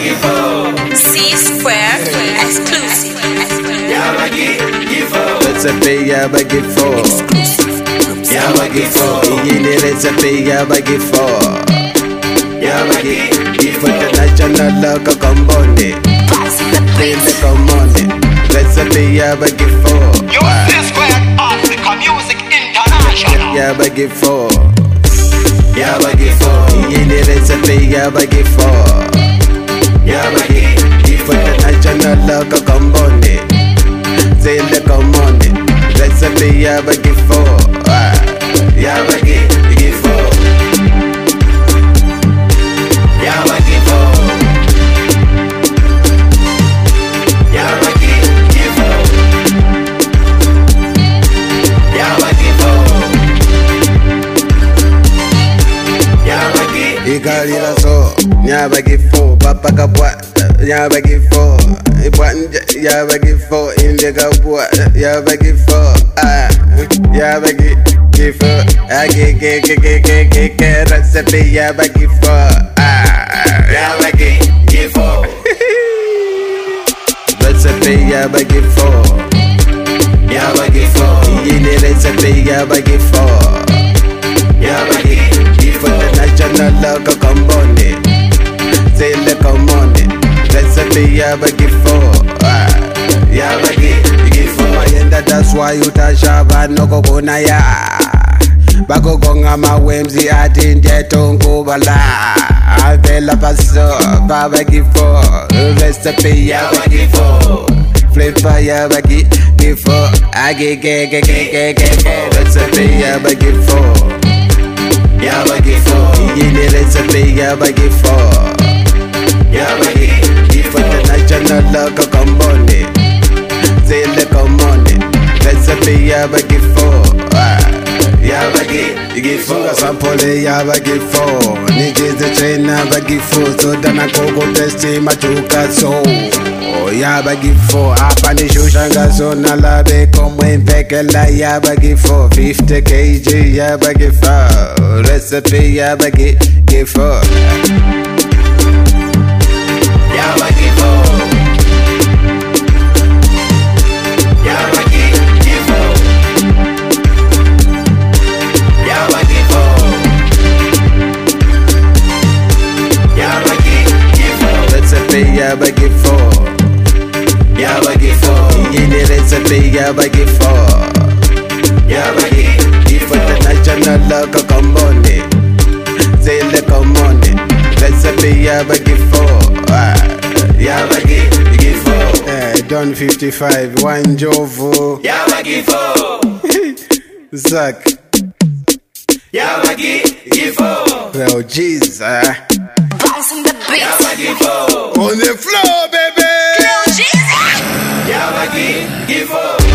C Square exclusive. Recipe yabagi four. Yabagi four. Yini recipe yabagi four. Yabagi. For the national local combone. Bring the commone. Recipe yabagi four. C Square Africa Music International. Yabagi four. Yabagi four. Yini recipe yabagi four. Yabagi. For the national local combone. Say the commone. Recipe yabagi four. Yabagi four. Yabagi four. Yabagi four. Yabagi four. Yabagi. Ikalila so. Yabagi four. Papa kapwa. Yabagi four. Yabagi four. Indica boy. Yabagi four. Yabagi four. Recipe yabagi four. Yabagi four. Recipe yabagi four. Yabagi four. Yini recipe yabagi four. Yabagi for the national local combone. Say the commone. Recipe yabagi four. Yabagi four. Yenda that's why you tashaba noko kuna ya. Bako gonga mawemzi ati njeto nkubala. Avela paso babagi four. Recipe yabagi four. Flavor yabagi four. Age recipe yabagi four. Yabagi four. Yini recipe yabagi four. Yabagi for the national local combone. Say the commone. Recipe yabagi four. Yabagi four. Sample yabagi four. Niggas the train yabagi four. So dana koko testi machuka so. Yabagi four. Apani shushanga so nalabe komwe impekela yabagi four. 50 kg yabagi four. Recipe yabagi four. Yabagi four. Yabagi four. Yabagi four. Yabagi four. Recipe yabagi four. Yabagi four. Yini recipe yabagi four. Yabagi for the national local combone. Say the commone. Recipe yabagi four. Yabagi four. Don 55 one Jovo. Yabagi four. Zach. Yabagi four. Well, jeez. Bounce on the beat. Yabagi four. On the floor, baby. Lil Jeezy. Yabagi four.